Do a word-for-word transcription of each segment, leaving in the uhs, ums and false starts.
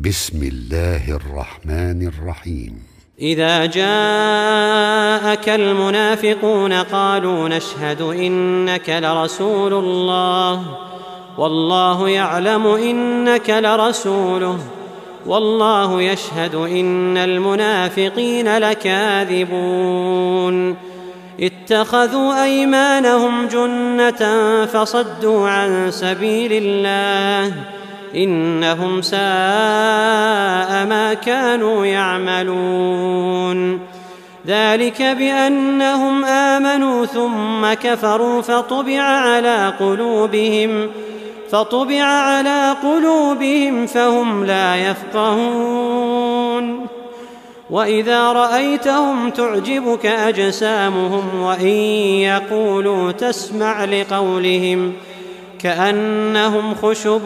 بسم الله الرحمن الرحيم. إذا جاءك المنافقون قالوا نشهد إنك لرسول الله والله يعلم إنك لرسوله والله يشهد إن المنافقين لكاذبون اتخذوا أيمانهم جنة فصدوا عن سبيل الله إنهم ساء ما كانوا يعملون ذلك بأنهم آمنوا ثم كفروا فطبع على قلوبهم فطبع على قلوبهم فهم لا يفقهون وإذا رأيتهم تعجبك أجسامهم وإن يقولوا تسمع لقولهم كأنهم خشب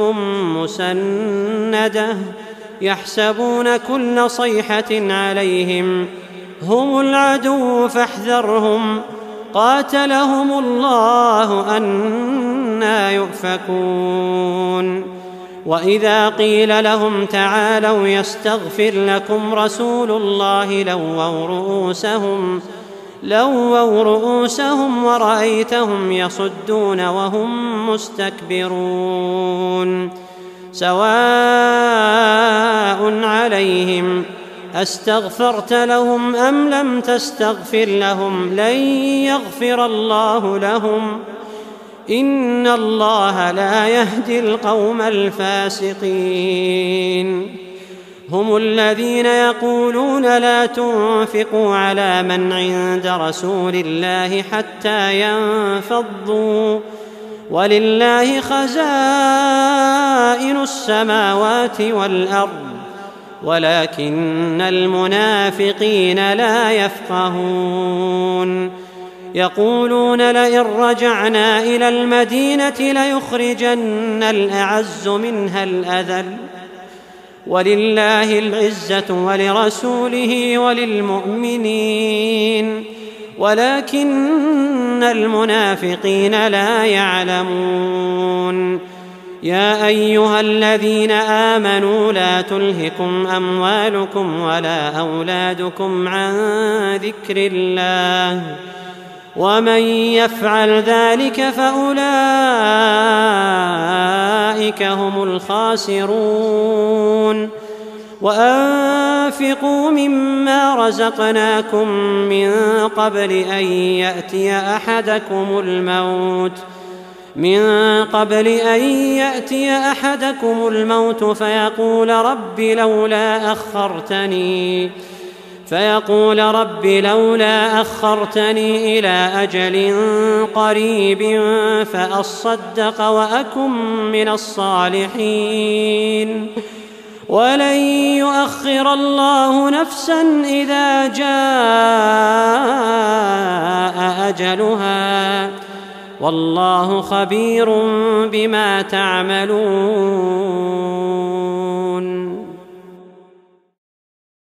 مسندة يحسبون كل صيحة عليهم هم العدو فاحذرهم قاتلهم الله أنى يؤفكون وإذا قيل لهم تعالوا يستغفر لكم رسول الله لووا رؤوسهم لووا رؤوسهم ورأيتهم يصدون وهم مستكبرون سواء عليهم أستغفرت لهم أم لم تستغفر لهم لن يغفر الله لهم إن الله لا يهدي القوم الفاسقين هم الذين يقولون لا تنفقوا على من عند رسول الله حتى ينفضوا ولله خزائن السماوات والأرض ولكن المنافقين لا يفقهون يقولون لئن رجعنا إلى المدينة ليخرجن الأعز منها الأذل ولله العزة ولرسوله وللمؤمنين ولكن المنافقين لا يعلمون يا أيها الذين آمنوا لا تلهكم أموالكم ولا أولادكم عن ذكر الله ومن يفعل ذلك فأولئك هم الخاسرون وأنفقوا مما رزقناكم من قبل أن يأتي أحدكم الموت من قبل أن يأتي أحدكم الموت فيقول رب لولا أخرتني فيقول رب لولا أخرتني إلى أجل قريب فأصدق وأكن من الصالحين ولن يؤخر الله نفسا إذا جاء أجلها والله خبير بما تعملون.